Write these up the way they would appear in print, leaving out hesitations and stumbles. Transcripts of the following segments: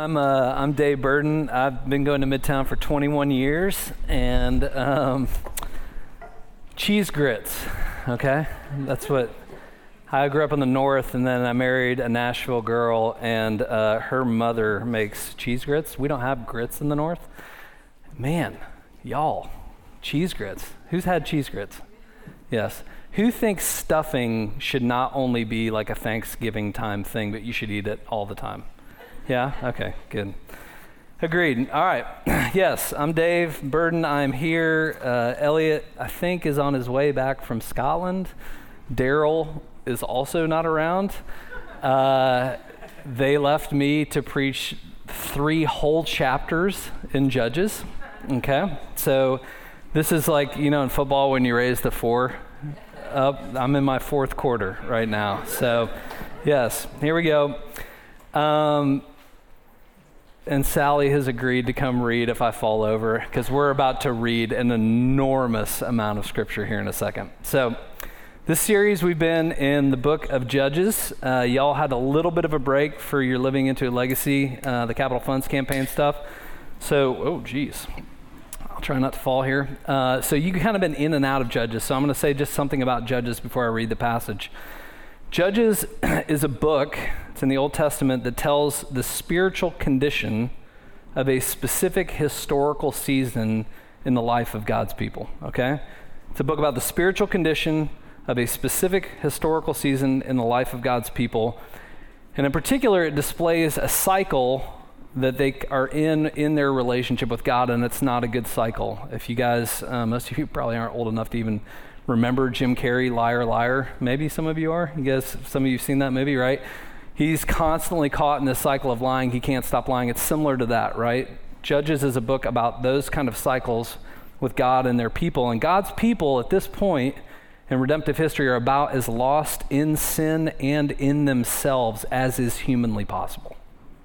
I'm Dave Burden. I've been going to Midtown for 21 years, and cheese grits, okay? That's what, I grew up in the north, and then I married a Nashville girl, and her mother makes cheese grits. We don't have grits in the north. Man, y'all, cheese grits. Who's had cheese grits? Yes. Who thinks stuffing should not only be like a Thanksgiving time thing, but you should eat it all the time? Yeah? Okay, good. Agreed. All right. Yes, I'm Dave Burden. I'm here. Elliot, I think, is on his way back from Scotland. Daryl is also not around. They left me to preach 3 whole chapters in Judges. Okay? So this is like, in football when you raise the 4 up. I'm in my 4th quarter right now. So, yes, here we go. And Sally has agreed to come read if I fall over, because we're about to read an enormous amount of scripture here in a second. So this series, we've been in the book of Judges. Y'all had a little bit of a break for your Living Into a Legacy, the Capital Funds campaign stuff. So, I'll try not to fall here. So you've kind of been in and out of Judges. So I'm going to say just something about Judges before I read the passage. Judges is a book, it's in the Old Testament, that tells the spiritual condition of a specific historical season in the life of God's people, okay? It's a book about the spiritual condition of a specific historical season in the life of God's people. And in particular, it displays a cycle that they are in their relationship with God, and it's not a good cycle. If you guys, most of you probably aren't old enough to even remember Jim Carrey, Liar, Liar. Maybe some of you are. You guys, some of you have seen that movie, right? He's constantly caught in this cycle of lying. He can't stop lying. It's similar to that, right? Judges is a book about those kind of cycles with God and their people. And God's people at this point in redemptive history are about as lost in sin and in themselves as is humanly possible.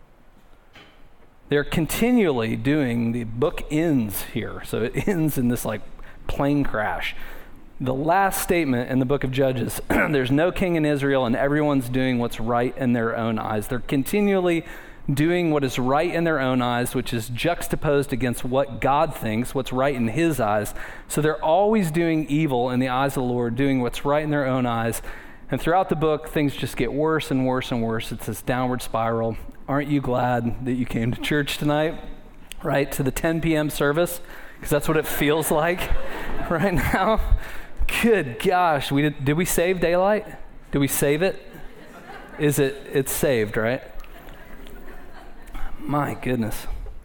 They're continually doing, the book ends here. So it ends in this like plane crash. The last statement in the book of Judges, there's no king in Israel and everyone's doing what's right in their own eyes. They're continually doing what is right in their own eyes, which is juxtaposed against what God thinks, what's right in his eyes. So they're always doing evil in the eyes of the Lord, doing what's right in their own eyes. And throughout the book, things just get worse and worse and worse. It's this downward spiral. Aren't you glad that you came to church tonight, right? To the 10 p.m. service, because that's what it feels like right now. Good gosh, did we save daylight? Did we save it? It's saved, right? My goodness.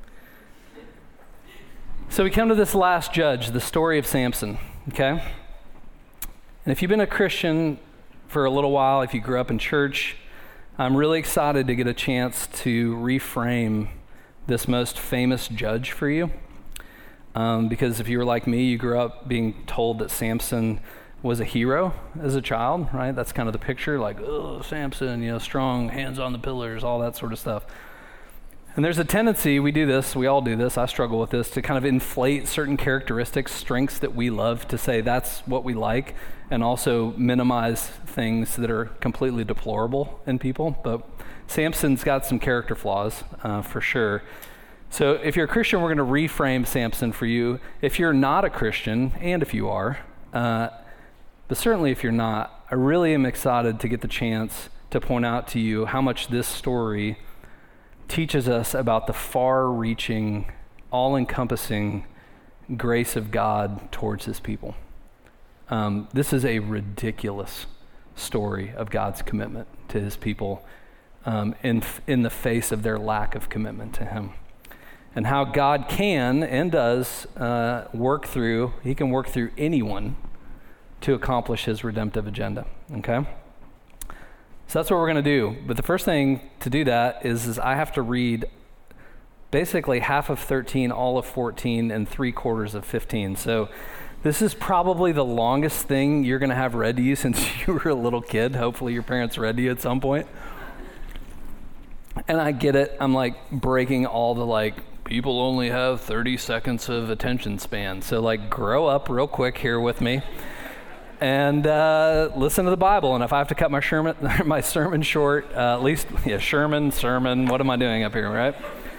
So we come to this last judge, the story of Samson, okay? And if you've been a Christian for a little while, if you grew up in church, I'm really excited to get a chance to reframe this most famous judge for you. Because if you were like me, you grew up being told that Samson was a hero as a child, right? That's kind of the picture, like, oh, Samson, strong, hands on the pillars, all that sort of stuff. And there's a tendency, we do this, we all do this, I struggle with this, to kind of inflate certain characteristics, strengths that we love, to say that's what we like, and also minimize things that are completely deplorable in people. But Samson's got some character flaws, for sure. So if you're a Christian, we're going to reframe Samson for you. If you're not a Christian, and if you are, but certainly if you're not, I really am excited to get the chance to point out to you how much this story teaches us about the far-reaching, all-encompassing grace of God towards his people. This is a ridiculous story of God's commitment to his people in the face of their lack of commitment to him. And how God can and does work through anyone to accomplish his redemptive agenda, okay? So that's what we're going to do. But the first thing to do that is I have to read basically half of 13, all of 14, and 3/4 of 15. So this is probably the longest thing you're going to have read to you since you were a little kid. Hopefully your parents read to you at some point. And I get it. I'm like breaking all the people only have 30 seconds of attention span. So grow up real quick here with me. And listen to the Bible. And if I have to cut my sermon short, sermon, what am I doing up here, right?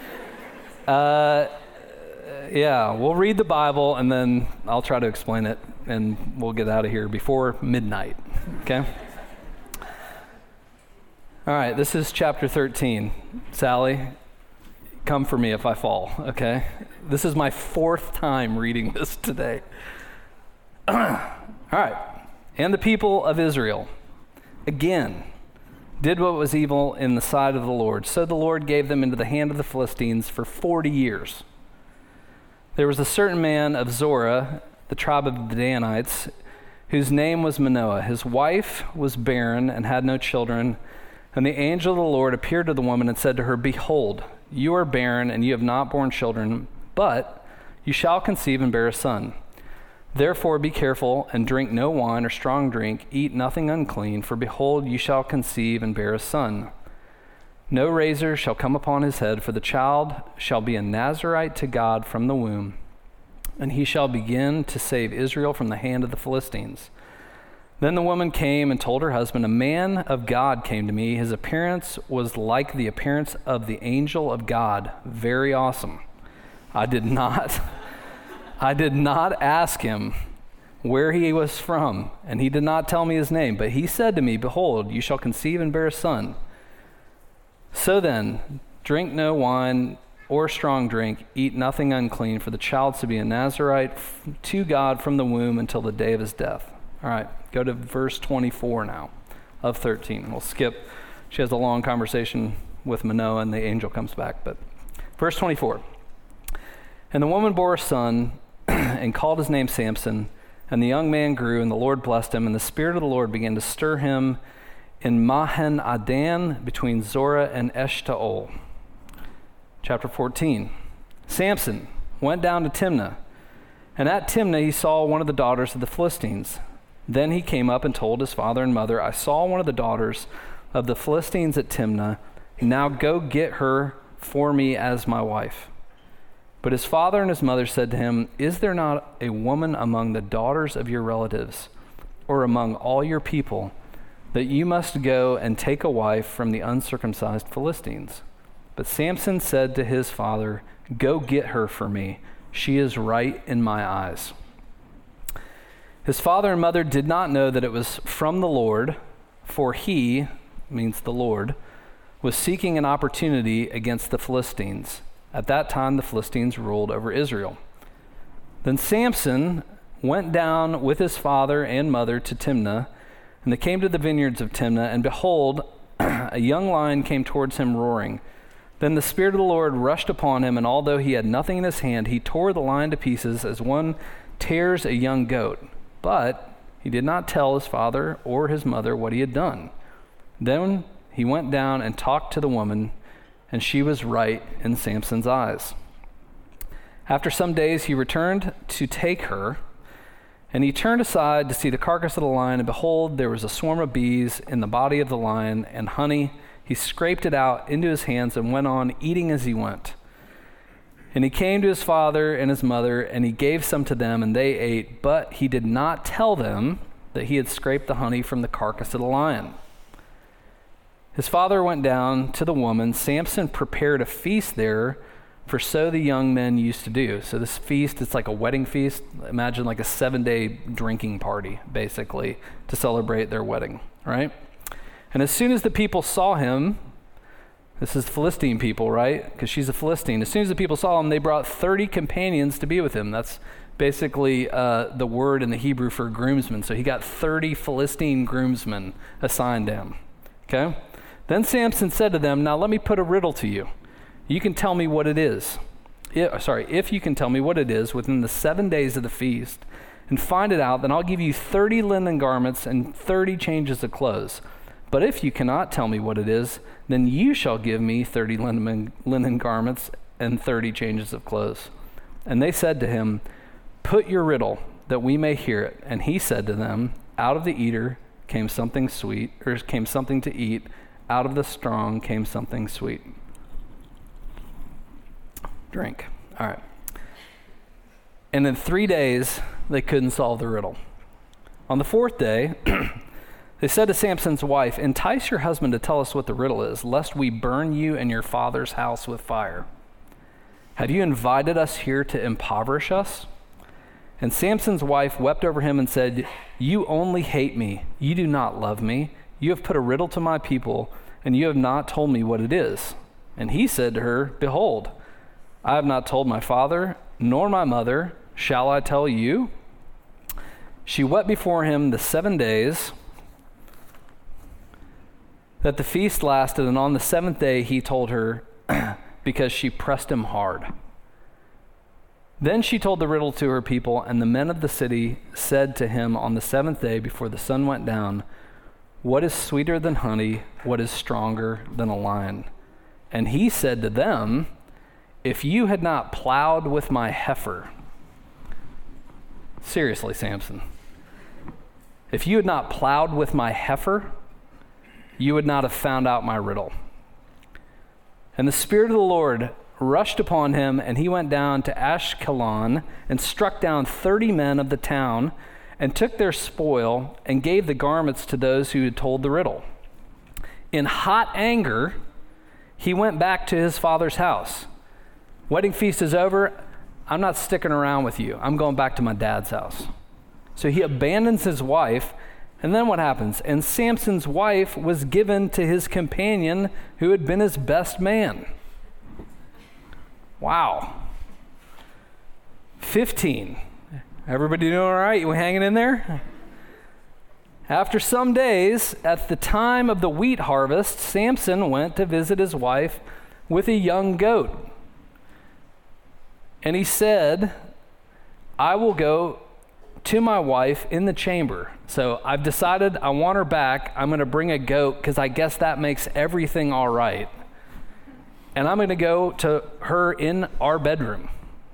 Yeah, we'll read the Bible and then I'll try to explain it and we'll get out of here before midnight, okay? All right, this is chapter 13. Sally, come for me if I fall, okay? This is my 4th time reading this today. All right, and the people of Israel, again, did what was evil in the sight of the Lord. So the Lord gave them into the hand of the Philistines for 40 years. There was a certain man of Zorah, the tribe of the Danites, whose name was Manoah. His wife was barren and had no children. And the angel of the Lord appeared to the woman and said to her, "Behold, you are barren and you have not borne children, but you shall conceive and bear a son. Therefore be careful and drink no wine or strong drink, eat nothing unclean, for behold, you shall conceive and bear a son. No razor shall come upon his head, for the child shall be a Nazirite to God from the womb, and he shall begin to save Israel from the hand of the Philistines." Then the woman came and told her husband, "A man of God came to me. His appearance was like the appearance of the angel of God, very awesome. I did not ask him where he was from, and he did not tell me his name. But he said to me, 'Behold, you shall conceive and bear a son. So then, drink no wine or strong drink, eat nothing unclean, for the child to be a Nazirite to God from the womb until the day of his death.'" All right, go to verse 24 now of 13. We'll skip. She has a long conversation with Manoah, and the angel comes back. But verse 24. "And the woman bore a son and called his name Samson. And the young man grew, and the Lord blessed him. And the Spirit of the Lord began to stir him in Mahan Adan between Zorah and Eshtaol." Chapter 14. "Samson went down to Timnah. And at Timnah he saw one of the daughters of the Philistines. Then he came up and told his father and mother, 'I saw one of the daughters of the Philistines at Timnah. Now go get her for me as my wife.' But his father and his mother said to him, 'Is there not a woman among the daughters of your relatives, or among all your people, that you must go and take a wife from the uncircumcised Philistines?' But Samson said to his father, 'Go get her for me. She is right in my eyes.' His father and mother did not know that it was from the Lord, for he," means the Lord, "was seeking an opportunity against the Philistines. At that time the Philistines ruled over Israel. Then Samson went down with his father and mother to Timnah, and they came to the vineyards of Timnah, and behold, a young lion came towards him roaring. Then the Spirit of the Lord rushed upon him, and although he had nothing in his hand, he tore the lion to pieces as one tears a young goat. But he did not tell his father or his mother what he had done. Then he went down and talked to the woman, and she was right in Samson's eyes. After some days he returned to take her, and he turned aside to see the carcass of the lion, and behold, there was a swarm of bees in the body of the lion, and honey. He scraped it out into his hands and went on eating as he went. And he came to his father and his mother, and he gave some to them, and they ate, but he did not tell them that he had scraped the honey from the carcass of the lion. His father went down to the woman. Samson prepared a feast there, for so the young men used to do." So this feast, it's like a wedding feast. Imagine like a 7-day drinking party, basically, to celebrate their wedding, right? "And as soon as the people saw him," this is Philistine people, right? Because she's a Philistine. "As soon as the people saw him, they brought 30 companions to be with him." That's basically the word in the Hebrew for groomsmen. So he got 30 Philistine groomsmen assigned to him, okay? "Then Samson said to them, 'Now let me put a riddle to you. You can tell me what it is. If you can tell me what it is within the 7 days of the feast and find it out, then I'll give you 30 linen garments and 30 changes of clothes. But if you cannot tell me what it is, then you shall give me 30 linen garments and 30 changes of clothes.' And they said to him, 'Put your riddle, that we may hear it.' And he said to them, 'Out of the eater came something sweet, or came something to eat. Out of the strong came something sweet.'" Drink. All right. "And in 3 days, they couldn't solve the riddle. On the 4th day, they said to Samson's wife, 'Entice your husband to tell us what the riddle is, lest we burn you and your father's house with fire.' Have you invited us here to impoverish us?" And Samson's wife wept over him and said, "You only hate me. You do not love me. You have put a riddle to my people, and you have not told me what it is." And he said to her, "Behold, I have not told my father, nor my mother. Shall I tell you?" She wept before him the 7 days that the feast lasted, and on the 7th day he told her, because she pressed him hard. Then she told the riddle to her people, and the men of the city said to him on the 7th day before the sun went down, "What is sweeter than honey? What is stronger than a lion?" And he said to them, "If you had not plowed with my heifer," seriously, Samson, "if you had not plowed with my heifer, you would not have found out my riddle." And the Spirit of the Lord rushed upon him, and he went down to Ashkelon and struck down 30 men of the town and took their spoil and gave the garments to those who had told the riddle. In hot anger, he went back to his father's house. Wedding feast is over. I'm not sticking around with you. I'm going back to my dad's house. So he abandons his wife, and then what happens? And Samson's wife was given to his companion who had been his best man. Wow. 15. Everybody doing all right? You hanging in there? After some days, at the time of the wheat harvest, Samson went to visit his wife with a young goat. And he said, "I will go to my wife in the chamber. So I've decided I want her back. I'm going to bring a goat because I guess that makes everything all right. And I'm going to go to her in our bedroom."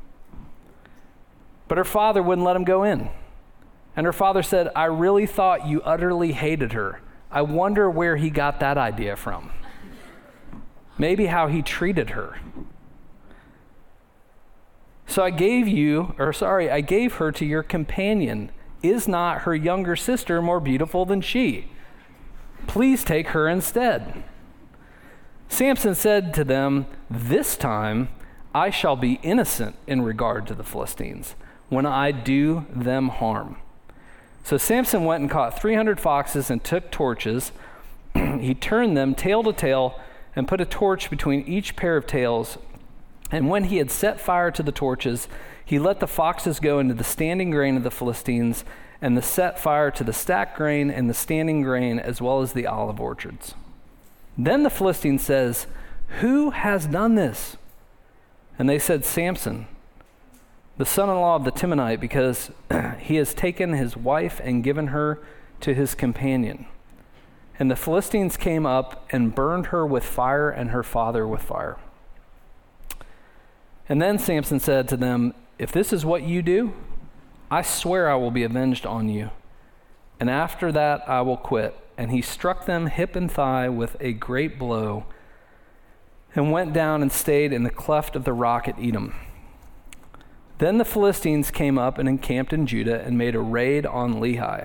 But her father wouldn't let him go in. And her father said, "I really thought you utterly hated her. I wonder where he got that idea from. Maybe how he treated her. So I gave her to your companion. Is not her younger sister more beautiful than she? Please take her instead." Samson said to them, "This time I shall be innocent in regard to the Philistines when I do them harm." So Samson went and caught 300 foxes and took torches. He turned them tail to tail and put a torch between each pair of tails. And when he had set fire to the torches, he let the foxes go into the standing grain of the Philistines, and set fire to the stacked grain and the standing grain, as well as the olive orchards. Then the Philistine says, "Who has done this?" And they said, "Samson, the son-in-law of the Timnite, because he has taken his wife and given her to his companion." And the Philistines came up and burned her with fire and her father with fire. And then Samson said to them, "If this is what you do, I swear I will be avenged on you. And after that I will quit." And he struck them hip and thigh with a great blow and went down and stayed in the cleft of the rock at Edom. Then the Philistines came up and encamped in Judah and made a raid on Lehi.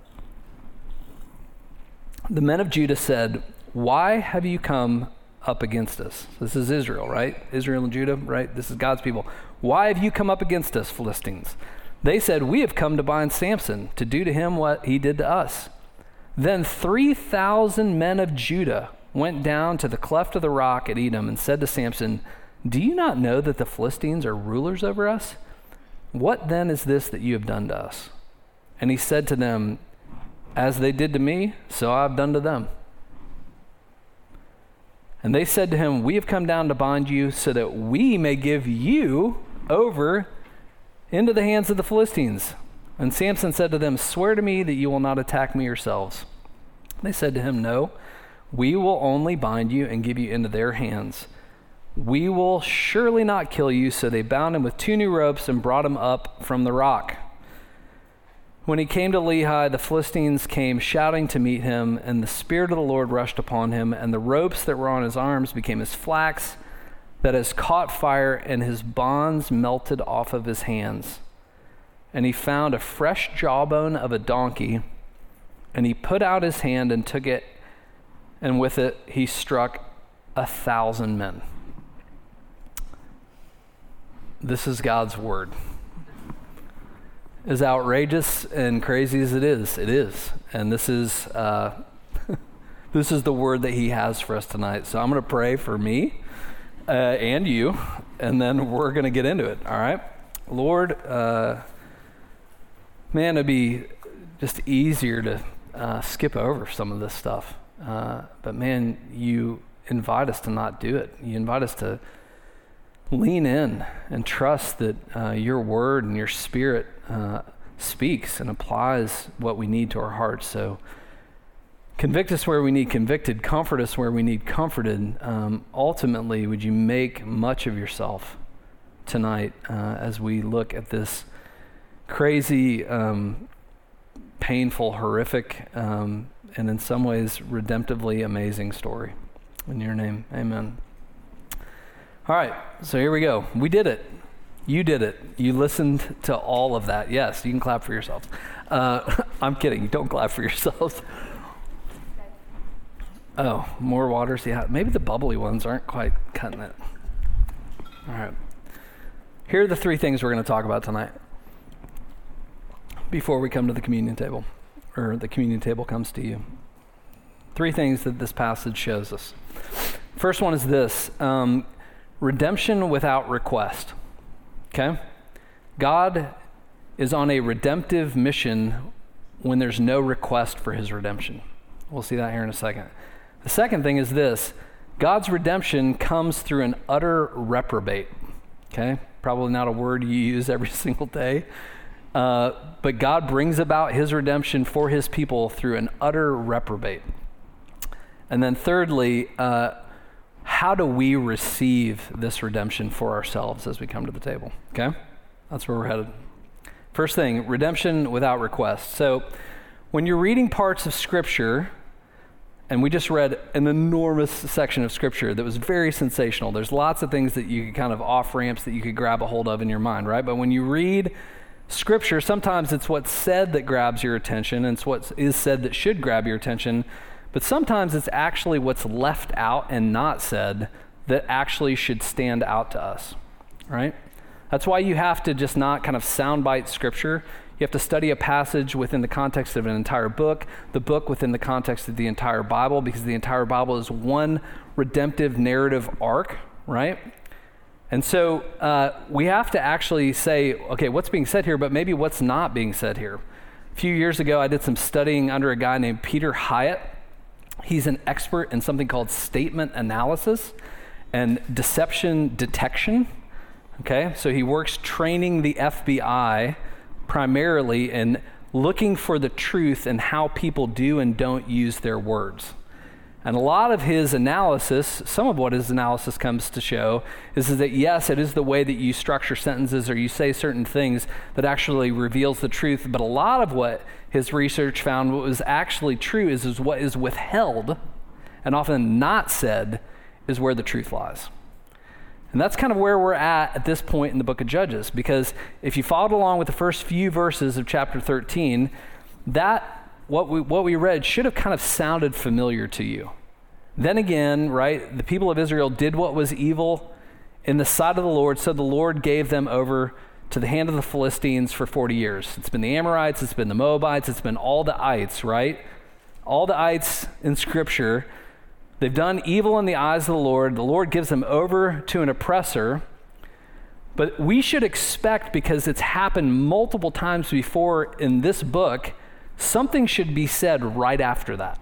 The men of Judah said, "Why have you come up against us?" This is Israel, right? Israel and Judah, right? This is God's people. "Why have you come up against us, Philistines?" They said, "We have come to bind Samson, to do to him what he did to us." Then 3,000 men of Judah went down to the cleft of the rock at Edom and said to Samson, "Do you not know that the Philistines are rulers over us? What then is this that you have done to us?" And he said to them, "As they did to me, so I have done to them." And they said to him, "We have come down to bind you so that we may give you over into the hands of the Philistines." And Samson said to them, "Swear to me that you will not attack me yourselves." They said to him, "No, we will only bind you and give you into their hands. We will surely not kill you." So they bound him with 2 new ropes and brought him up from the rock. When he came to Lehi, the Philistines came shouting to meet him, and the Spirit of the Lord rushed upon him, and the ropes that were on his arms became as flax that has caught fire, and his bonds melted off of his hands. And he found a fresh jawbone of a donkey, and he put out his hand and took it, and with it he struck 1,000 men. this is God's word. As outrageous and crazy as it is. And this is this is the word that he has for us tonight. So I'm going to pray for me and you, and then we're going to get into it, all right? Lord, man, it'd be just easier to skip over some of this stuff. But man, you invite us to not do it. You invite us to lean in and trust that your word and your spirit speaks and applies what we need to our hearts. So convict us where we need convicted, comfort us where we need comforted. Ultimately, would you make much of yourself tonight as we look at this crazy, painful, horrific, and in some ways redemptively amazing story. In your name, amen. All right, so here we go. We did it. You did it. You listened to all of that. Yes, you can clap for yourselves. I'm kidding. Don't clap for yourselves. Oh, more waters. Yeah, maybe the bubbly ones aren't quite cutting it. All right. Here are the three things we're going to talk about tonight before we come to the communion table, or the communion table comes to you. Three things that this passage shows us. First one is this, redemption without request. Okay? God is on a redemptive mission when there's no request for his redemption. We'll see that here in a second. The second thing is this, God's redemption comes through an utter reprobate. Okay? Probably not a word you use every single day. But God brings about his redemption for his people through an utter reprobate. And then thirdly, how do we receive this redemption for ourselves as we come to the table? Okay? That's where we're headed. First thing, redemption without request. So when you're reading parts of Scripture, and we just read an enormous section of Scripture that was very sensational. There's lots of things that you could kind of off-ramps that you could grab a hold of in your mind, right? But when you read Scripture, sometimes it's what's said that grabs your attention, and it's what is said that should grab your attention. But sometimes it's actually what's left out and not said that actually should stand out to us, right? That's why you have to just not kind of soundbite Scripture. You have to study a passage within the context of an entire book, the book within the context of the entire Bible, because the entire Bible is one redemptive narrative arc, right? And so we have to actually say, okay, what's being said here, but maybe what's not being said here. A few years ago, I did some studying under a guy named Peter Hyatt. He's an expert in something called statement analysis and deception detection. Okay, so he works training the FBI primarily in looking for the truth and how people do and don't use their words. And a lot of his analysis, some of what his analysis comes to show is that yes, it is the way that you structure sentences or you say certain things that actually reveals the truth, but a lot of what his research found what was actually true is what is withheld and often not said is where the truth lies. And that's kind of where we're at this point in the book of Judges, because if you followed along with the first few verses of chapter 13, what we read should have kind of sounded familiar to you. Then again, right, the people of Israel did what was evil in the sight of the Lord, so the Lord gave them over to the hand of the Philistines for 40 years. It's been the Amorites, it's been the Moabites, it's been all the ites, right? All the ites in Scripture. They've done evil in the eyes of the Lord. The Lord gives them over to an oppressor. But we should expect, because it's happened multiple times before in this book, something should be said right after that.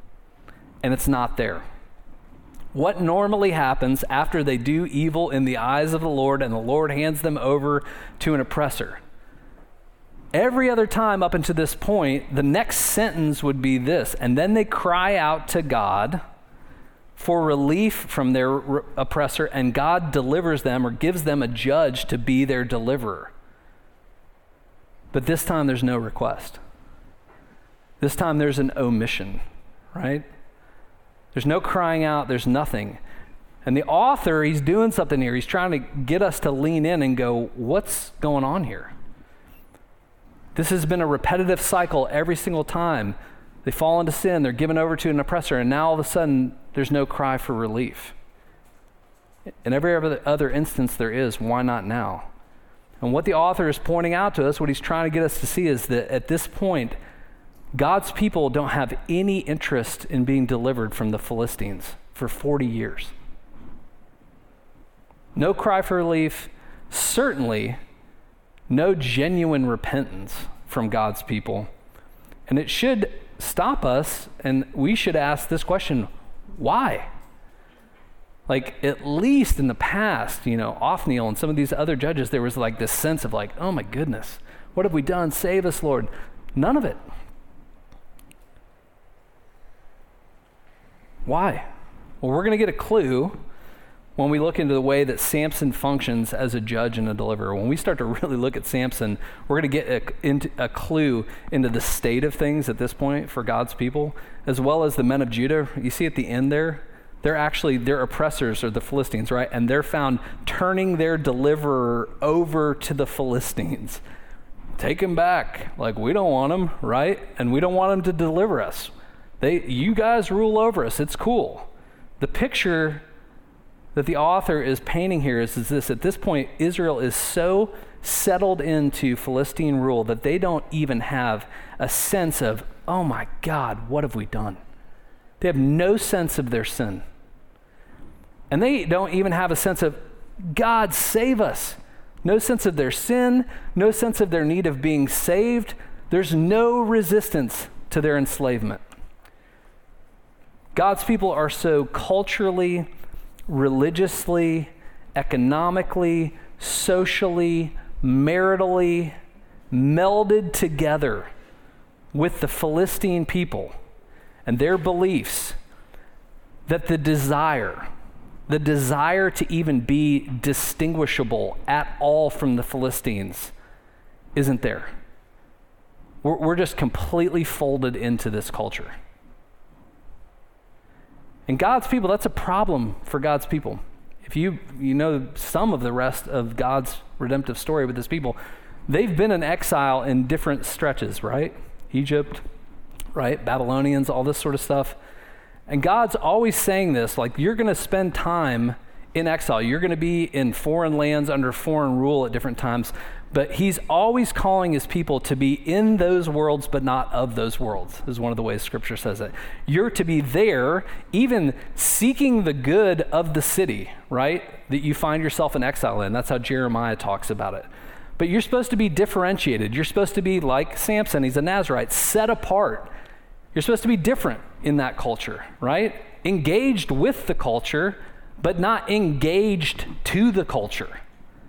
And it's not there. What normally happens after they do evil in the eyes of the Lord and the Lord hands them over to an oppressor? Every other time up until this point, the next sentence would be this, and then they cry out to God for relief from their oppressor, and God delivers them or gives them a judge to be their deliverer. But this time there's no request. This time there's an omission, right? There's no crying out, there's nothing. And the author, he's doing something here. He's trying to get us to lean in and go, what's going on here? This has been a repetitive cycle every single time. They fall into sin, they're given over to an oppressor, and now all of a sudden there's no cry for relief. In every other instance there is, why not now? And what the author is pointing out to us, what he's trying to get us to see, is that at this point, God's people don't have any interest in being delivered from the Philistines for 40 years. No cry for relief, certainly no genuine repentance from God's people. And it should stop us, and we should ask this question, why? Like, at least in the past, Othniel and some of these other judges, there was like this sense of like, oh my goodness, what have we done? Save us, Lord. None of it. Why? Well, we're going to get a clue when we look into the way that Samson functions as a judge and a deliverer. When we start to really look at Samson, we're going to get into a clue into the state of things at this point for God's people, as well as the men of Judah. You see at the end there, their oppressors are the Philistines, right? And they're found turning their deliverer over to the Philistines. Take him back. Like, we don't want him, right? And we don't want him to deliver us. You guys rule over us. It's cool. The picture that the author is painting here is this. At this point, Israel is so settled into Philistine rule that they don't even have a sense of, oh my God, what have we done? They have no sense of their sin. And they don't even have a sense of, God, save us. No sense of their sin, no sense of their need of being saved. There's no resistance to their enslavement. God's people are so culturally, religiously, economically, socially, maritally melded together with the Philistine people and their beliefs that the desire to even be distinguishable at all from the Philistines isn't there. We're just completely folded into this culture. And God's people, that's a problem for God's people. If you know some of the rest of God's redemptive story with his people, they've been in exile in different stretches, right? Egypt, right? Babylonians, all this sort of stuff. And God's always saying this, like, you're going to spend time in exile. You're going to be in foreign lands under foreign rule at different times. But he's always calling his people to be in those worlds, but not of those worlds, is one of the ways Scripture says it. You're to be there, even seeking the good of the city, right? That you find yourself in exile in. That's how Jeremiah talks about it. But you're supposed to be differentiated. You're supposed to be like Samson. He's a Nazirite, set apart. You're supposed to be different in that culture, right? Engaged with the culture, but not engaged to the culture.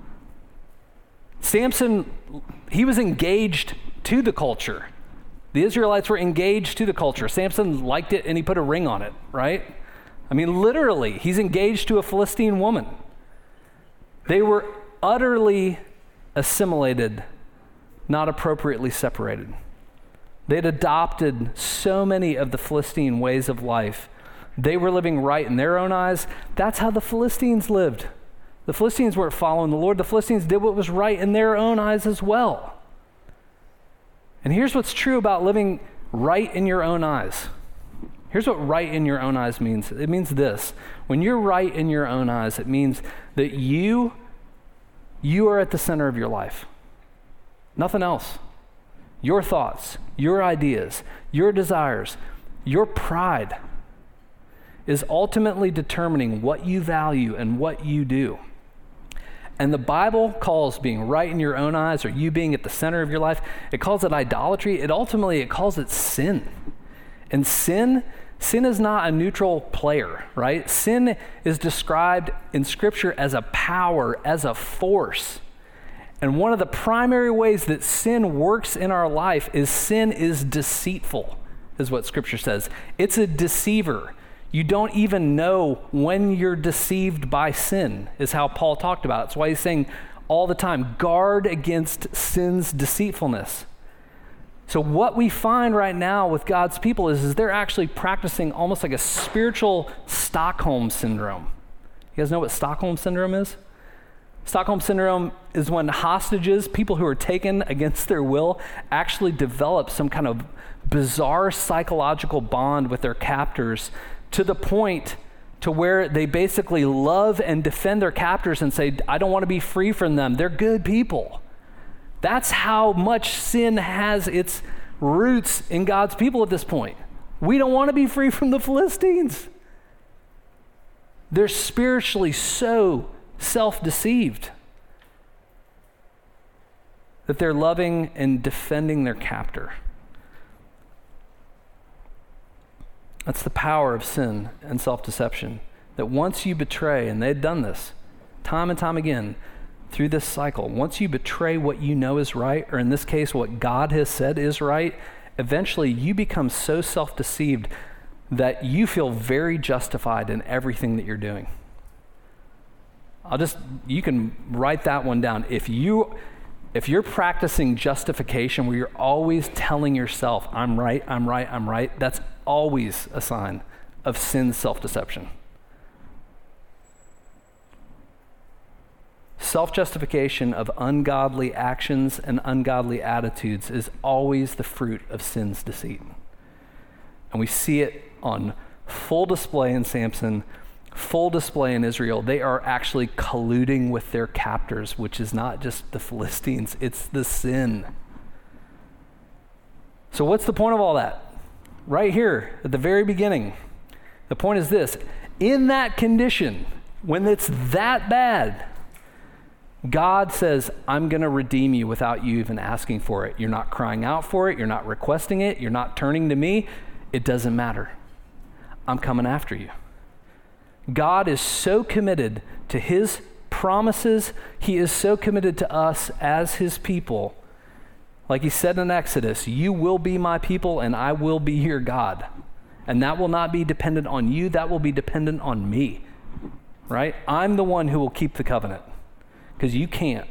Samson, he was engaged to the culture. The Israelites were engaged to the culture. Samson liked it and he put a ring on it, right? I mean, literally, he's engaged to a Philistine woman. They were utterly assimilated, not appropriately separated. They'd adopted so many of the Philistine ways of life. They were living right in their own eyes. That's how the Philistines lived. The Philistines weren't following the Lord. The Philistines did what was right in their own eyes as well. And here's what's true about living right in your own eyes. Here's what right in your own eyes means. It means this. When you're right in your own eyes, it means that you are at the center of your life. Nothing else. Your thoughts, your ideas, your desires, your pride is ultimately determining what you value and what you do. And the Bible calls being right in your own eyes, or you being at the center of your life, it calls it idolatry. It calls it sin. And sin is not a neutral player, right? Sin is described in Scripture as a power, as a force. And one of the primary ways that sin works in our life is sin is deceitful, is what Scripture says. It's a deceiver. You don't even know when you're deceived by sin, is how Paul talked about it. That's why he's saying all the time, guard against sin's deceitfulness. So what we find right now with God's people is they're actually practicing almost like a spiritual Stockholm syndrome. You guys know what Stockholm syndrome is? Stockholm syndrome is when hostages, people who are taken against their will, actually develop some kind of bizarre psychological bond with their captors to the point to where they basically love and defend their captors and say, I don't want to be free from them. They're good people. That's how much sin has its roots in God's people at this point. We don't want to be free from the Philistines. They're spiritually so self-deceived that they're loving and defending their captor. That's the power of sin and self-deception. That once you betray, and they've done this time and time again through this cycle, once you betray what you know is right, or in this case, what God has said is right, eventually you become so self-deceived that you feel very justified in everything that you're doing. You can write that one down. If you're practicing justification where you're always telling yourself, I'm right, that's always a sign of sin self-deception. Self-justification of ungodly actions and ungodly attitudes is always the fruit of sin's deceit. And we see it on full display in Samson, full display in Israel. They are actually colluding with their captors, which is not just the Philistines, it's the sin. So what's the point of all that? Right here at the very beginning, the point is this: in that condition, when it's that bad, God says, I'm going to redeem you without you even asking for it. You're not crying out for it. You're not requesting it. You're not turning to me. It doesn't matter. I'm coming after you. God is so committed to his promises. He is so committed to us as his people. Like he said in Exodus, you will be my people and I will be your God. And that will not be dependent on you. That will be dependent on me, right? I'm the one who will keep the covenant because you can't.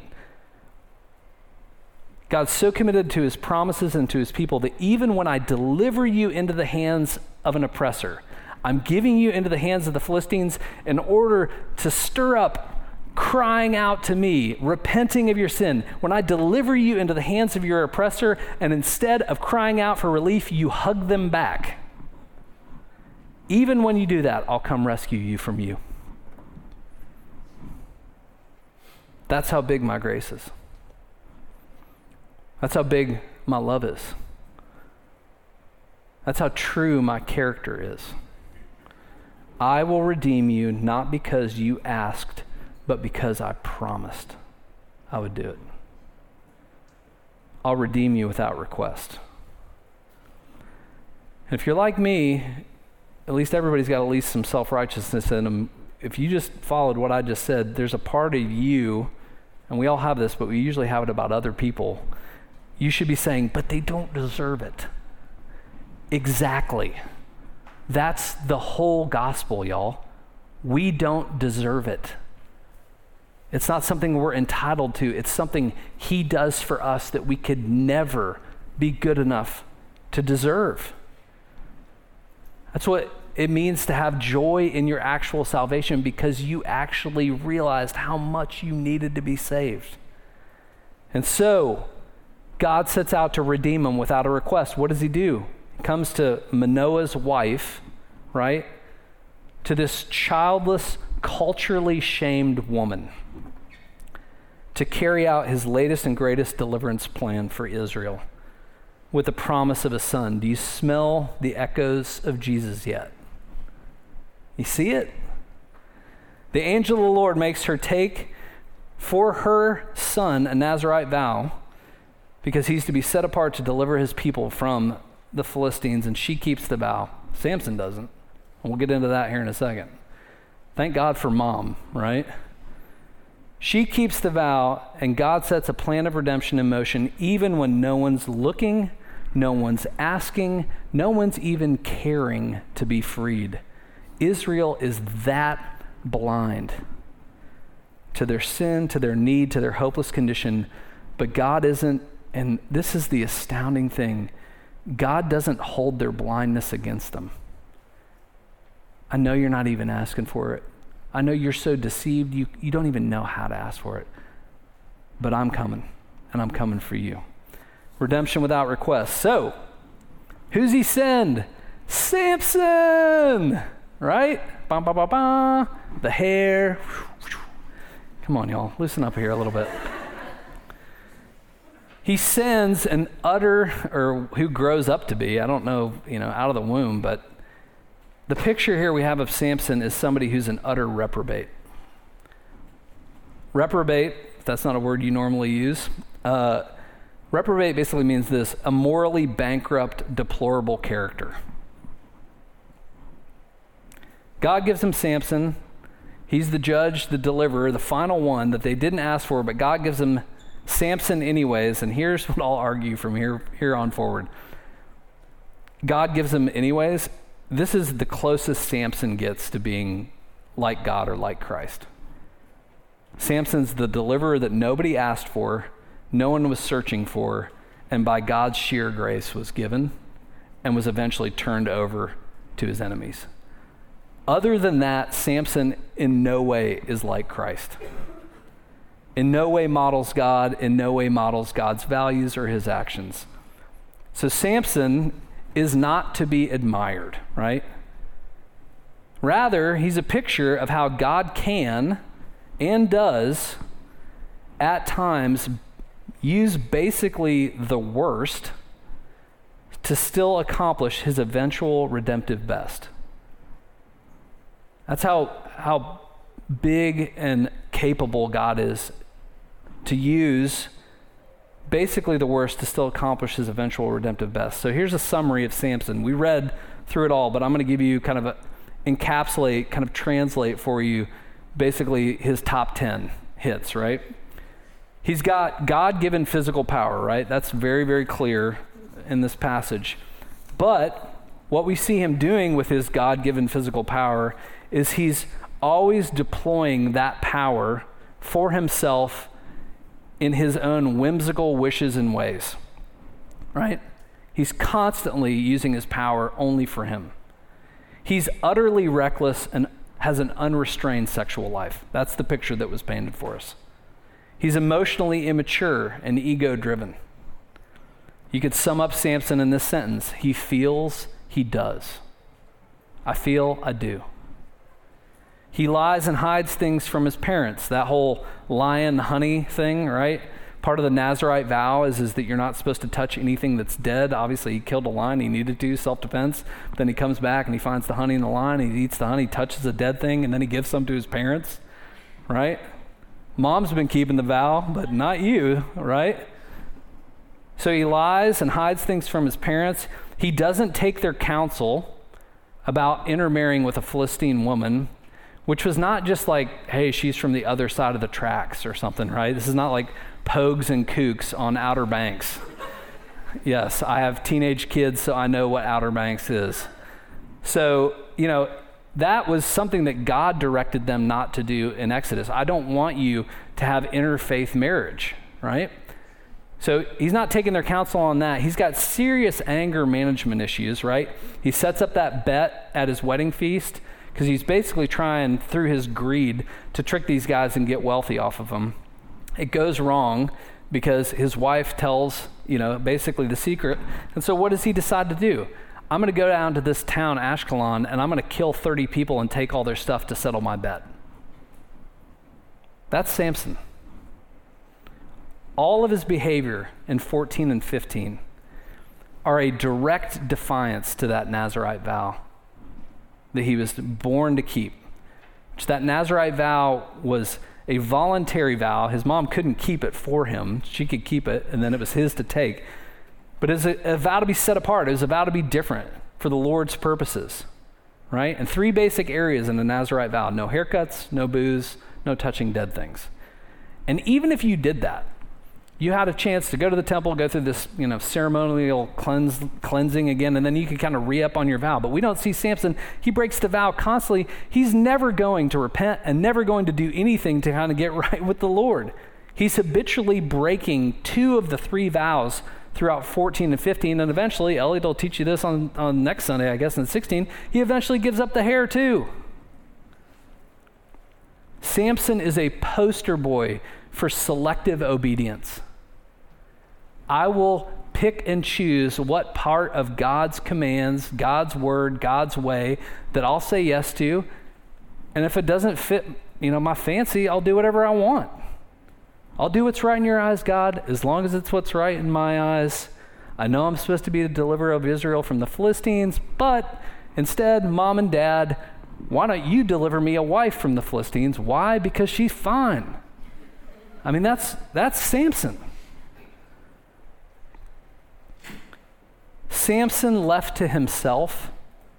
God's so committed to his promises and to his people that even when I deliver you into the hands of an oppressor, I'm giving you into the hands of the Philistines in order to stir up crying out to me, repenting of your sin. When I deliver you into the hands of your oppressor, and instead of crying out for relief, you hug them back. Even when you do that, I'll come rescue you from you. That's how big my grace is. That's how big my love is. That's how true my character is. I will redeem you not because you asked, but because I promised I would do it. I'll redeem you without request. And if you're like me, at least everybody's got at least some self-righteousness in them. If you just followed what I just said, there's a part of you, and we all have this, but we usually have it about other people. You should be saying, but they don't deserve it. Exactly. That's the whole gospel, y'all. We don't deserve it. It's not something we're entitled to. It's something he does for us that we could never be good enough to deserve. That's what it means to have joy in your actual salvation, because you actually realized how much you needed to be saved. And so, God sets out to redeem him without a request. What does he do? He comes to Manoah's wife, right? To this childless, culturally shamed woman to carry out his latest and greatest deliverance plan for Israel with the promise of a son. Do you smell the echoes of Jesus yet? You see it? The angel of the Lord makes her take for her son a Nazirite vow, because he's to be set apart to deliver his people from the Philistines, and she keeps the vow. Samson doesn't. And we'll get into that here in a second. Thank God for mom, right? She keeps the vow, and God sets a plan of redemption in motion even when no one's looking, no one's asking, no one's even caring to be freed. Israel is that blind to their sin, to their need, to their hopeless condition, but God isn't. And this is the astounding thing. God doesn't hold their blindness against them. I know you're not even asking for it. I know you're so deceived, you don't even know how to ask for it. But I'm coming, and I'm coming for you. Redemption without request. So, who's he send? Samson! right? Ba, ba, ba, ba. The hair. Come on, y'all, loosen up here a little bit. He sends an who grows up to be, I don't know, out of the womb, but the picture here we have of Samson is somebody who's an utter reprobate. Reprobate, if that's not a word you normally use, reprobate basically means this: a morally bankrupt, deplorable character. God gives him Samson. He's the judge, the deliverer, the final one that they didn't ask for, but God gives him Samson anyways, and here's what I'll argue from here on forward. God gives him anyways. This is the closest Samson gets to being like God or like Christ. Samson's the deliverer that nobody asked for, no one was searching for, and by God's sheer grace was given and was eventually turned over to his enemies. Other than that, Samson in no way is like Christ. In no way models God, in no way models God's values or his actions. So Samson is not to be admired, right? Rather, he's a picture of how God can and does at times use basically the worst to still accomplish his eventual redemptive best. That's how big and capable God is to use basically the worst to still accomplish his eventual redemptive best. So here's a summary of Samson. We read through it all, but I'm going to give you kind of translate for you basically his top 10 hits, right? He's got God-given physical power, right? That's very, very clear in this passage. But what we see him doing with his God-given physical power is he's always deploying that power for himself in his own whimsical wishes and ways, right? He's constantly using his power only for him. He's utterly reckless and has an unrestrained sexual life. That's the picture that was painted for us. He's emotionally immature and ego-driven. You could sum up Samson in this sentence: he feels, he does. I feel, I do. He lies and hides things from his parents. That whole lion honey thing, right? Part of the Nazirite vow is that you're not supposed to touch anything that's dead. Obviously, he killed a lion. He needed to, self-defense. But then he comes back and he finds the honey in the lion. He eats the honey, touches a dead thing, and then he gives some to his parents, right? Mom's been keeping the vow, but not you, right? So he lies and hides things from his parents. He doesn't take their counsel about intermarrying with a Philistine woman, which was not just like, hey, she's from the other side of the tracks or something, right? This is not like Pogues and Kooks on Outer Banks. Yes, I have teenage kids, so I know what Outer Banks is. So, that was something that God directed them not to do in Exodus. I don't want you to have interfaith marriage, right? So he's not taking their counsel on that. He's got serious anger management issues, right? He sets up that bet at his wedding feast because he's basically trying, through his greed, to trick these guys and get wealthy off of them. It goes wrong because his wife tells, basically the secret. And so what does he decide to do? I'm going to go down to this town, Ashkelon, and I'm going to kill 30 people and take all their stuff to settle my bet. That's Samson. All of his behavior in 14 and 15 are a direct defiance to that Nazirite vow that he was born to keep. Which that Nazirite vow was a voluntary vow. His mom couldn't keep it for him. She could keep it, and then it was his to take. But it was a vow to be set apart. It was a vow to be different for the Lord's purposes, right? And 3 basic areas in the Nazirite vow: no haircuts, no booze, no touching dead things. And even if you did that, you had a chance to go to the temple, go through this, ceremonial cleansing again, and then you could kind of re-up on your vow. But we don't see Samson. He breaks the vow constantly. He's never going to repent and never going to do anything to kind of get right with the Lord. He's habitually breaking 2 of the 3 vows throughout 14 and 15, and eventually, Elliot will teach you this on next Sunday, I guess, in 16, he eventually gives up the hair too. Samson is a poster boy for selective obedience. I will pick and choose what part of God's commands, God's word, God's way that I'll say yes to. And if it doesn't fit, my fancy, I'll do whatever I want. I'll do what's right in your eyes, God, as long as it's what's right in my eyes. I know I'm supposed to be the deliverer of Israel from the Philistines, but instead, Mom and Dad, why don't you deliver me a wife from the Philistines? Why? Because she's fine. I mean, that's Samson. Samson left to himself,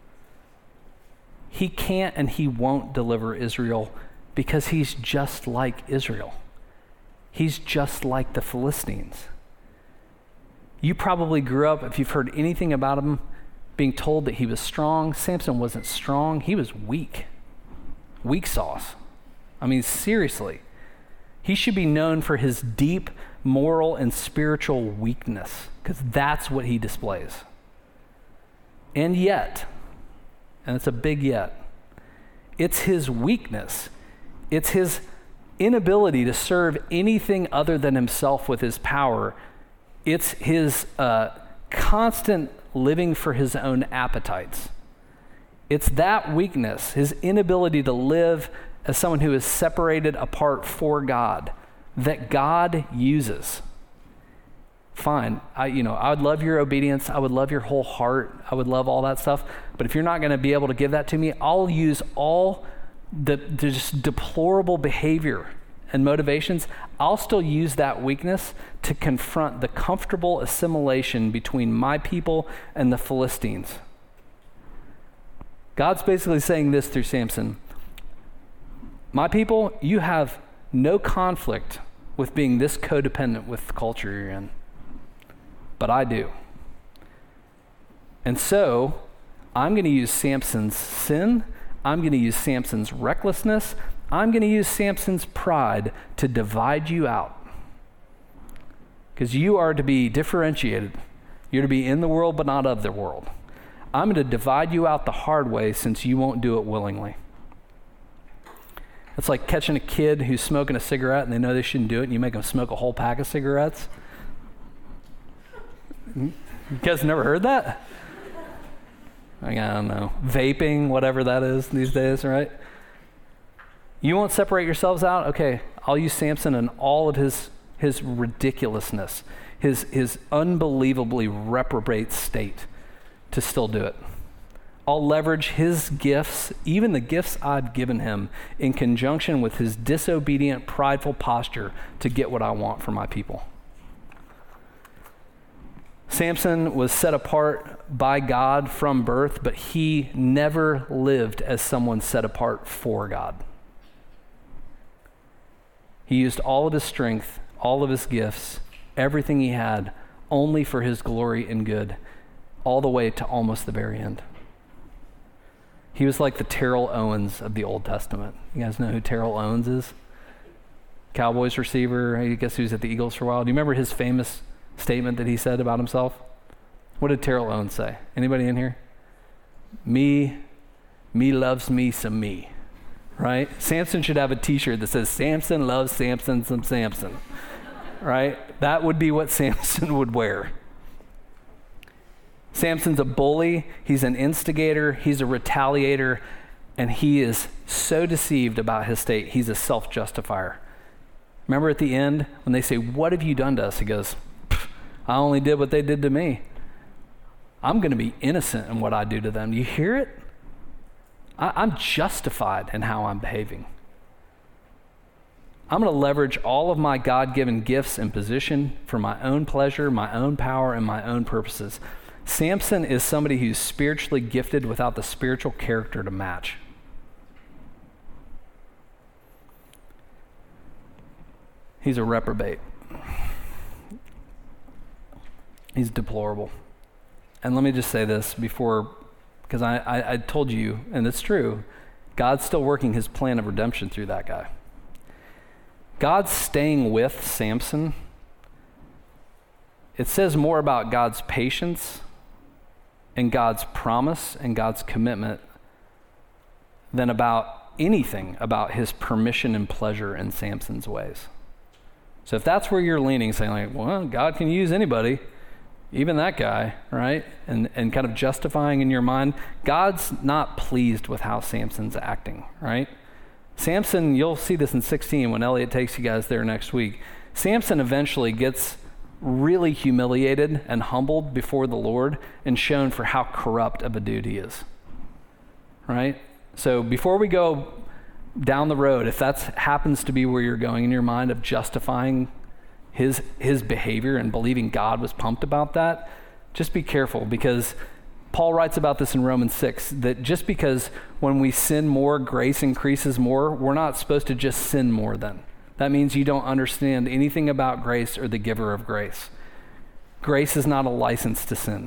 he can't and he won't deliver Israel because he's just like Israel. He's just like the Philistines. You probably grew up, if you've heard anything about him, being told that he was strong. Samson wasn't strong, he was weak. Weak sauce. I mean, seriously. He should be known for his deep moral and spiritual weakness, because that's what he displays. And yet, and it's a big yet, it's his weakness, it's his inability to serve anything other than himself with his power, it's his constant living for his own appetites. It's that weakness, his inability to live as someone who is separated apart for God, that God uses. Fine, I would love your obedience, I would love your whole heart, I would love all that stuff, but if you're not going to be able to give that to me, I'll use all the just deplorable behavior and motivations. I'll still use that weakness to confront the comfortable assimilation between my people and the Philistines. God's basically saying this through Samson. My people, you have no conflict with being this codependent with the culture you're in, but I do. And so I'm going to use Samson's sin, I'm going to use Samson's recklessness, I'm going to use Samson's pride to divide you out. Because you are to be differentiated. You're to be in the world but not of the world. I'm going to divide you out the hard way since you won't do it willingly. It's like catching a kid who's smoking a cigarette and they know they shouldn't do it, and you make them smoke a whole pack of cigarettes. You guys never heard that? I don't know. Vaping, whatever that is these days, right? You won't separate yourselves out? Okay, I'll use Samson and all of his ridiculousness, his unbelievably reprobate state to still do it. I'll leverage his gifts, even the gifts I've given him, in conjunction with his disobedient, prideful posture to get what I want for my people. Samson was set apart by God from birth, but he never lived as someone set apart for God. He used all of his strength, all of his gifts, everything he had, only for his glory and good, all the way to almost the very end. He was like the Terrell Owens of the Old Testament. You guys know who Terrell Owens is? Cowboys receiver. I guess he was at the Eagles for a while. Do you remember his famous statement that he said about himself? What did Terrell Owens say? Anybody in here? Me loves me some me. Right? Samson should have a t-shirt that says, Samson loves Samson some Samson. Right? That would be what Samson would wear. Samson's a bully, he's an instigator, he's a retaliator, and he is so deceived about his state, he's a self-justifier. Remember at the end when they say, what have you done to us? He goes, I only did what they did to me. I'm going to be innocent in what I do to them. You hear it? I'm justified in how I'm behaving. I'm going to leverage all of my God-given gifts and position for my own pleasure, my own power, and my own purposes. Samson is somebody who's spiritually gifted without the spiritual character to match. He's a reprobate. He's deplorable. And let me just say this before, because I told you, and it's true, God's still working his plan of redemption through that guy. God's staying with Samson. It says more about God's patience and God's promise and God's commitment than about anything about his permission and pleasure in Samson's ways. So if that's where you're leaning, saying like, well, God can use anybody, even that guy, right? And kind of justifying in your mind. God's not pleased with how Samson's acting, right? Samson, you'll see this in 16 when Elliot takes you guys there next week. Samson eventually gets really humiliated and humbled before the Lord and shown for how corrupt of a dude he is, right? So before we go down the road, if that happens to be where you're going in your mind of justifying his behavior and believing God was pumped about that, just be careful, because Paul writes about this in Romans 6, that just because when we sin more, grace increases more, we're not supposed to just sin more then. That means you don't understand anything about grace or the giver of grace. Grace is not a license to sin.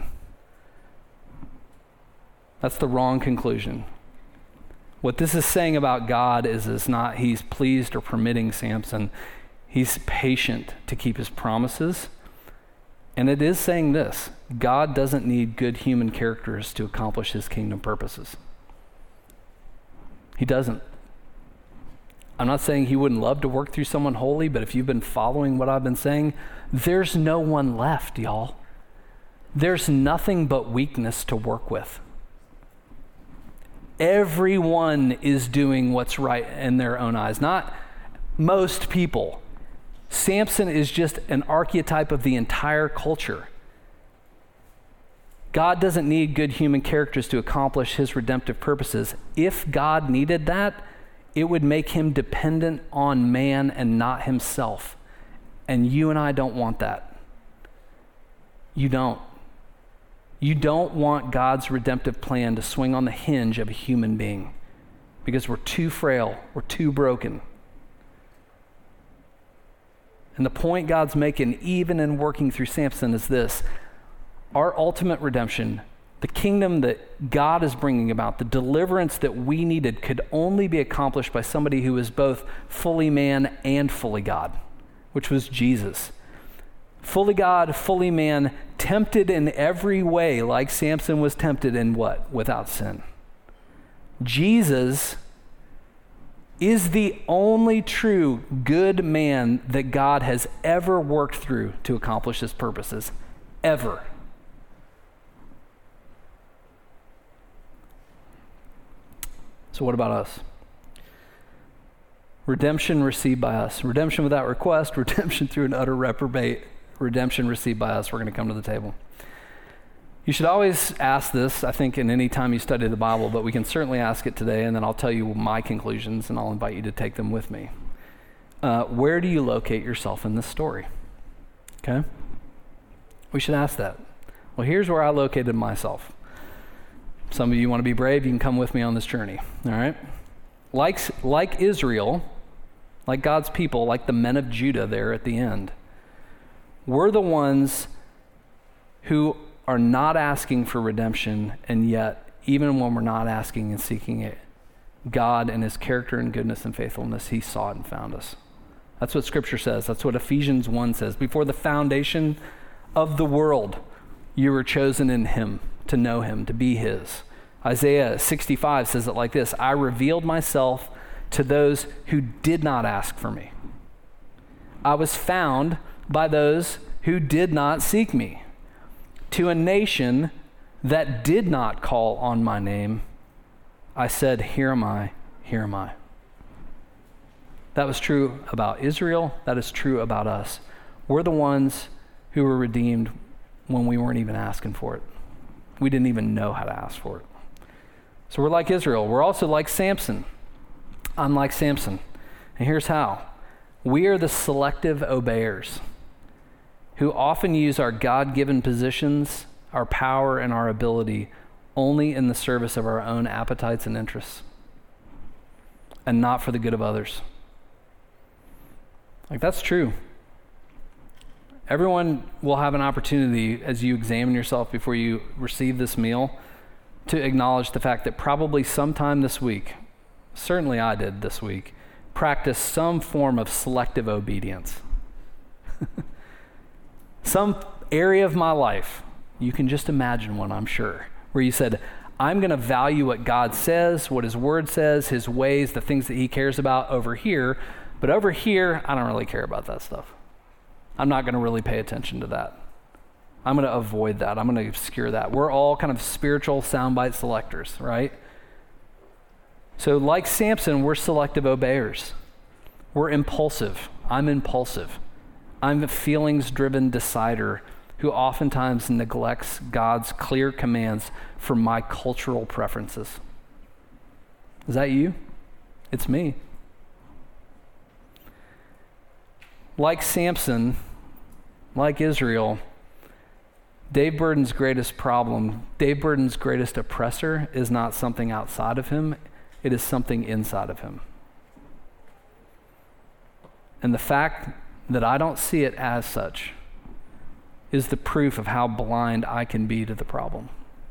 That's the wrong conclusion. What this is saying about God is not he's pleased or permitting Samson. He's patient to keep his promises. And it is saying this: God doesn't need good human characters to accomplish his kingdom purposes. He doesn't. I'm not saying he wouldn't love to work through someone holy, but if you've been following what I've been saying, there's no one left, y'all. There's nothing but weakness to work with. Everyone is doing what's right in their own eyes, not most people. Samson is just an archetype of the entire culture. God doesn't need good human characters to accomplish his redemptive purposes. If God needed that, it would make him dependent on man and not himself. And you and I don't want that. You don't. You don't want God's redemptive plan to swing on the hinge of a human being, because we're too frail, we're too broken. And the point God's making, even in working through Samson, is this: our ultimate redemption, the kingdom that God is bringing about, the deliverance that we needed, could only be accomplished by somebody who is both fully man and fully God, which was Jesus. Fully God, fully man, tempted in every way like Samson was tempted, in what? Without sin. Jesus is the only true good man that God has ever worked through to accomplish his purposes, ever. So what about us? Redemption received by us. Redemption without request, redemption through an utter reprobate, redemption received by us. We're going to come to the table. You should always ask this, I think, in any time you study the Bible, but we can certainly ask it today, and then I'll tell you my conclusions, and I'll invite you to take them with me. Where do you locate yourself in this story? Okay? We should ask that. Well, here's where I located myself. Some of you want to be brave, you can come with me on this journey, all right? Like Israel, like God's people, like the men of Judah there at the end, we're the ones who are not asking for redemption, and yet, even when we're not asking and seeking it, God in his character and goodness and faithfulness, he sought and found us. That's what Scripture says. That's what Ephesians 1 says. Before the foundation of the world, you were chosen in him, to know him, to be his. Isaiah 65 says it like this: I revealed myself to those who did not ask for me. I was found by those who did not seek me. To a nation that did not call on my name, I said, here am I, here am I. That was true about Israel. That is true about us. We're the ones who were redeemed when we weren't even asking for it. We didn't even know how to ask for it. So we're like Israel. We're also like Samson. Unlike Samson. And here's how. We are the selective obeyers who often use our God-given positions, our power, and our ability only in the service of our own appetites and interests, and not for the good of others. Like, that's true. Everyone will have an opportunity, as you examine yourself before you receive this meal, to acknowledge the fact that probably sometime this week, certainly I did this week, practice some form of selective obedience. Some area of my life, you can just imagine one, I'm sure, where you said, I'm going to value what God says, what his word says, his ways, the things that he cares about over here, but over here, I don't really care about that stuff. I'm not going to really pay attention to that. I'm going to avoid that. I'm going to obscure that. We're all kind of spiritual soundbite selectors, right? So like Samson, we're selective obeyers. We're impulsive. I'm impulsive. I'm a feelings-driven decider who oftentimes neglects God's clear commands for my cultural preferences. Is that you? It's me. Like Samson, like Israel, Dave Burton's greatest problem, Dave Burton's greatest oppressor is not something outside of him, it is something inside of him. And the fact that I don't see it as such is the proof of how blind I can be to the problem.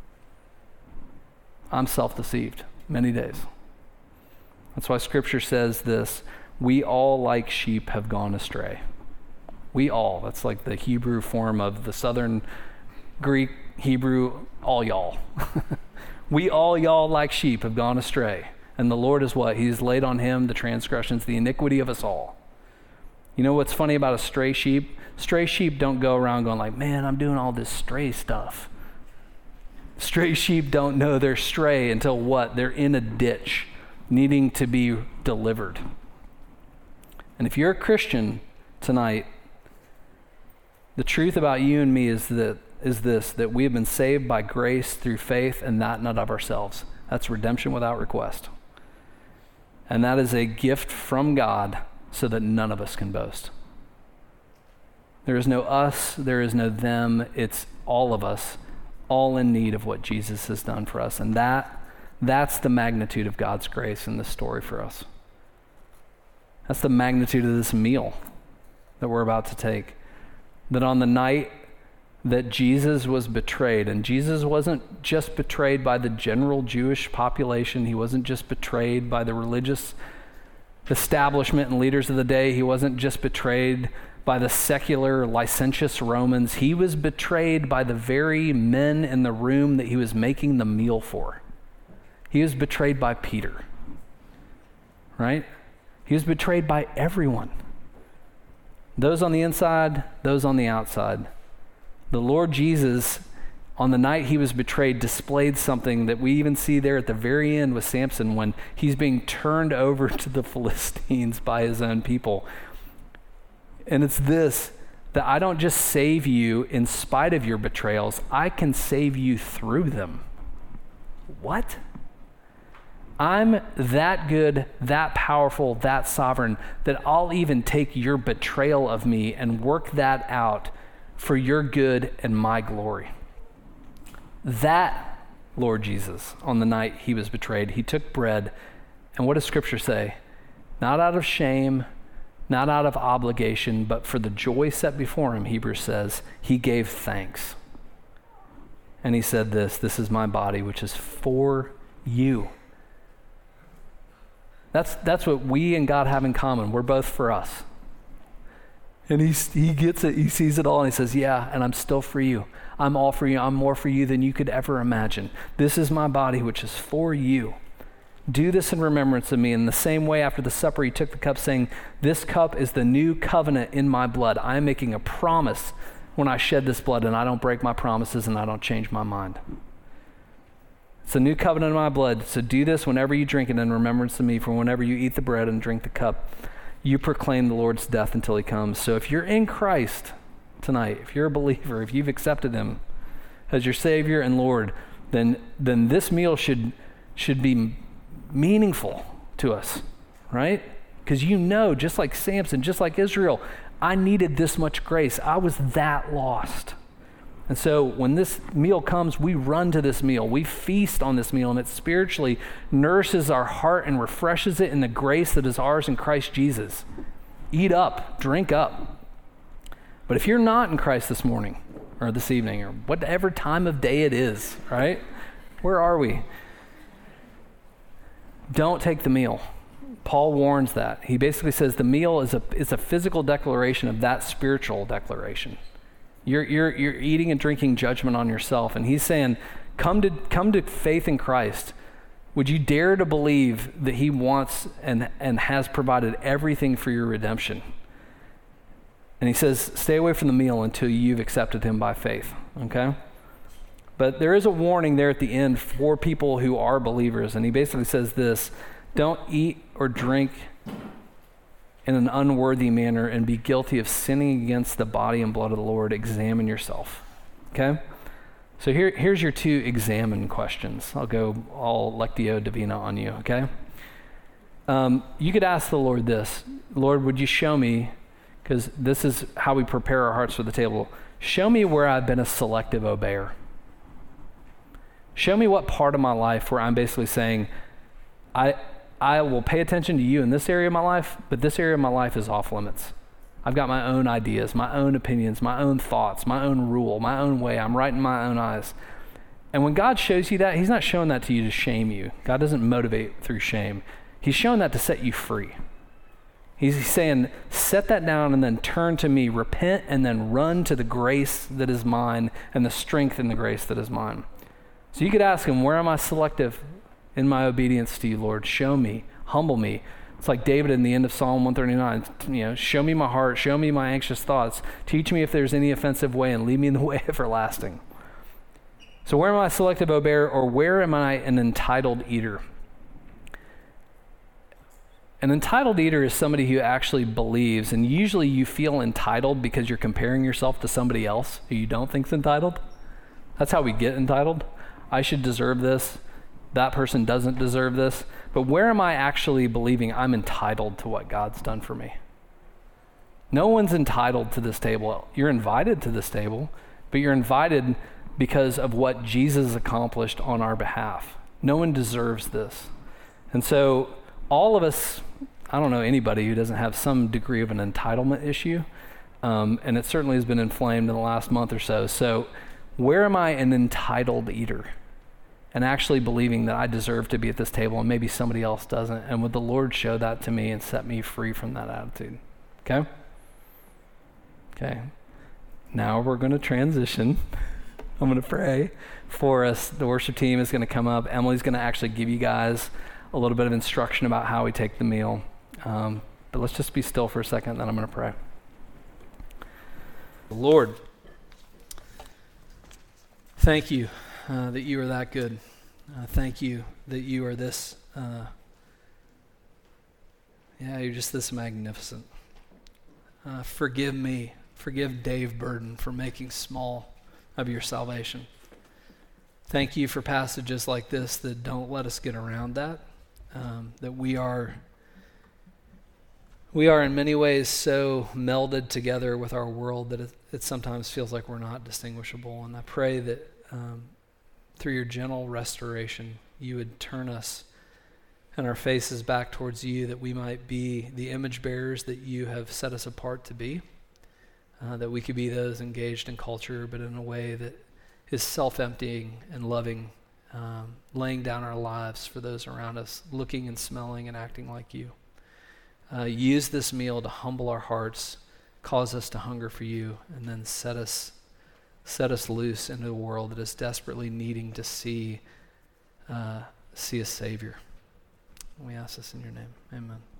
I'm self-deceived many days. That's why Scripture says this, we all like sheep have gone astray. We all, that's like the Hebrew form of the Southern Greek, Hebrew, all y'all. We all y'all like sheep have gone astray. And the Lord is what? He's laid on him the transgressions, the iniquity of us all. You know what's funny about a stray sheep? Stray sheep don't go around going like, man, I'm doing all this stray stuff. Stray sheep don't know they're stray until what? They're in a ditch needing to be delivered. And if you're a Christian tonight, the truth about you and me is this, that we have been saved by grace through faith and that not of ourselves. That's redemption without request. And that is a gift from God so that none of us can boast. There is no us, there is no them, it's all of us, all in need of what Jesus has done for us. And that's the magnitude of God's grace in this story for us. That's the magnitude of this meal that we're about to take. That on the night that Jesus was betrayed, and Jesus wasn't just betrayed by the general Jewish population, he wasn't just betrayed by the religious establishment and leaders of the day, he wasn't just betrayed by the secular, licentious Romans, he was betrayed by the very men in the room that he was making the meal for. He was betrayed by Peter, right? He was betrayed by everyone. Those on the inside, those on the outside. The Lord Jesus, on the night he was betrayed, displayed something that we even see there at the very end with Samson when he's being turned over to the Philistines by his own people. And it's this, that I don't just save you in spite of your betrayals, I can save you through them. What? I'm that good, that powerful, that sovereign, that I'll even take your betrayal of me and work that out for your good and my glory. That, Lord Jesus, on the night he was betrayed, he took bread, and what does Scripture say? Not out of shame, not out of obligation, but for the joy set before him, Hebrews says, he gave thanks. And he said this is my body, which is for you. That's what we and God have in common. We're both for us. And he gets it, he sees it all, and he says, yeah, and I'm still for you. I'm all for you. I'm more for you than you could ever imagine. This is my body, which is for you. Do this in remembrance of me. In the same way, after the supper, he took the cup, saying, this cup is the new covenant in my blood. I am making a promise when I shed this blood, and I don't break my promises, and I don't change my mind. It's a new covenant in my blood. So do this whenever you drink it in remembrance of me. For whenever you eat the bread and drink the cup, you proclaim the Lord's death until he comes. So if you're in Christ tonight, if you're a believer, if you've accepted him as your Savior and Lord, then this meal should be meaningful to us, right? Because you know, just like Samson, just like Israel, I needed this much grace. I was that lost. And so when this meal comes, we run to this meal. We feast on this meal, and it spiritually nourishes our heart and refreshes it in the grace that is ours in Christ Jesus. Eat up, drink up. But if you're not in Christ this morning or this evening or whatever time of day it is, right? Where are we? Don't take the meal. Paul warns that. He basically says the meal is a physical declaration of that spiritual declaration. You're eating and drinking judgment on yourself. And he's saying, come to faith in Christ. Would you dare to believe that he wants and has provided everything for your redemption? And he says, stay away from the meal until you've accepted him by faith. okay? But there is a warning there at the end for people who are believers, and he basically says this: don't eat or drink in an unworthy manner and be guilty of sinning against the body and blood of the Lord. Examine yourself, okay? So here's your 2 examine questions. I'll go all Lectio Divina on you, okay? You could ask the Lord this: Lord, would you show me, because this is how we prepare our hearts for the table, show me where I've been a selective obeyer. Show me what part of my life where I'm basically saying, I will pay attention to you in this area of my life, but this area of my life is off limits. I've got my own ideas, my own opinions, my own thoughts, my own rule, my own way. I'm right in my own eyes. And when God shows you that, he's not showing that to you to shame you. God doesn't motivate through shame. He's showing that to set you free. He's saying, set that down and then turn to me, repent, and then run to the grace that is mine and the strength in the grace that is mine. So you could ask him, where am I selective in my obedience to you, Lord? Show me, humble me. It's like David in the end of Psalm 139, show me my heart, show me my anxious thoughts, teach me if there's any offensive way and lead me in the way everlasting. So where am I a selective obeyer, or where am I an entitled eater? An entitled eater is somebody who actually believes, and usually you feel entitled because you're comparing yourself to somebody else who you don't think's entitled. That's how we get entitled. I should deserve this. That person doesn't deserve this. But where am I actually believing I'm entitled to what God's done for me? No one's entitled to this table. You're invited to this table, but you're invited because of what Jesus accomplished on our behalf. No one deserves this. And so all of us, I don't know anybody who doesn't have some degree of an entitlement issue, and it certainly has been inflamed in the last month or so. So where am I an entitled eater and actually believing that I deserve to be at this table and maybe somebody else doesn't? And would the Lord show that to me and set me free from that attitude? Okay? Okay. Now we're going to transition. I'm going to pray for us. The worship team is going to come up. Emily's going to actually give you guys a little bit of instruction about how we take the meal. But let's just be still for a second, then I'm going to pray. Lord, thank you that you are that good. Thank you that you are this, you're just this magnificent. Forgive me, forgive Dave Burden for making small of your salvation. Thank you for passages like this that don't let us get around that. That we are in many ways so melded together with our world that it sometimes feels like we're not distinguishable. And I pray that through your gentle restoration, you would turn us and our faces back towards you, that we might be the image bearers that you have set us apart to be, that we could be those engaged in culture, but in a way that is self-emptying and loving, laying down our lives for those around us, looking and smelling and acting like you. Use this meal to humble our hearts, cause us to hunger for you, and then set us loose into a world that is desperately needing to see a Savior. We ask this in your name. Amen.